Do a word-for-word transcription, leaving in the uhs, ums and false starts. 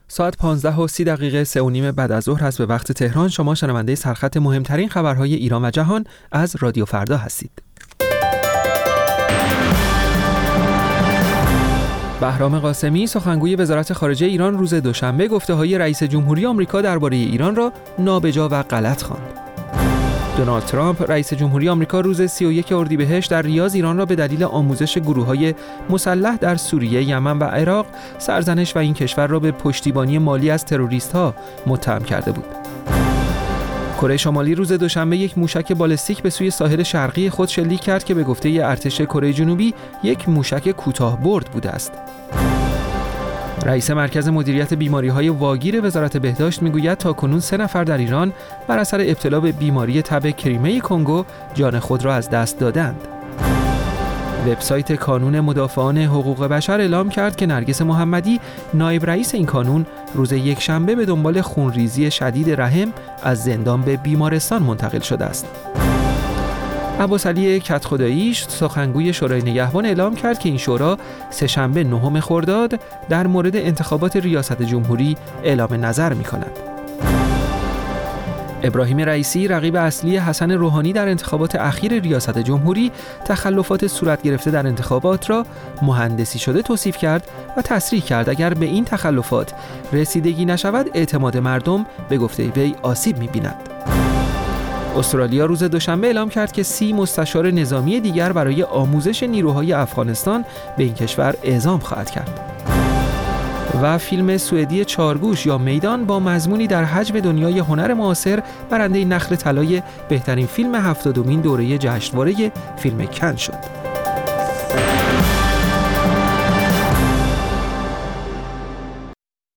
ساعت پانزده و سی دقیقه سه و نیم بعد از ظهر هست به وقت تهران. شما شنونده سرخط مهمترین خبرهای ایران و جهان از رادیو فردا هستید. بهرام قاسمی سخنگوی وزارت خارجه ایران روز دوشنبه گفته‌های رئیس جمهوری آمریکا درباره ایران را نابجا و غلط خواند. دونالد ترامپ رئیس جمهوری آمریکا روز سی و یک اردیبهشت در ریاض ایران را به دلیل آموزش گروه‌های مسلح در سوریه، یمن و عراق سرزنش و این کشور را به پشتیبانی مالی از تروریست‌ها متهم کرده بود. کره شمالی روز دوشنبه یک موشک بالستیک به سوی ساحل شرقی خود شلیک کرد که به گفته ارتش کره جنوبی یک موشک کوتاه‌برد بوده است. رئیس مرکز مدیریت بیماری‌های واگیر وزارت بهداشت میگوید تاکنون سه نفر در ایران بر اثر ابتلا به بیماری تب کریمه کنگو جان خود را از دست دادند. وبسایت کانون مدافعان حقوق بشر اعلام کرد که نرگس محمدی نایب رئیس این کانون روز یکشنبه به دنبال خونریزی شدید رحم از زندان به بیمارستان منتقل شده است. عباس علی کدخدایی سخنگوی شورای نگهبان اعلام کرد که این شورا سه‌شنبه نهم خرداد در مورد انتخابات ریاست جمهوری اعلام نظر می‌کند. ابراهیم رئیسی رقیب اصلی حسن روحانی در انتخابات اخیر ریاست جمهوری تخلفات صورت گرفته در انتخابات را مهندسی شده توصیف کرد و تصریح کرد اگر به این تخلفات رسیدگی نشود اعتماد مردم به گفته وی آسیب می‌بیند. استرالیا روز دوشنبه اعلام کرد که سی مستشار نظامی دیگر برای آموزش نیروهای افغانستان به این کشور اعزام خواهد کرد. و فیلم سوئدی چارگوش یا میدان با مضمونی در حجم دنیای هنر معاصر برنده نخل طلای بهترین فیلم هفتادمین دوره جشنواره فیلم کن شد.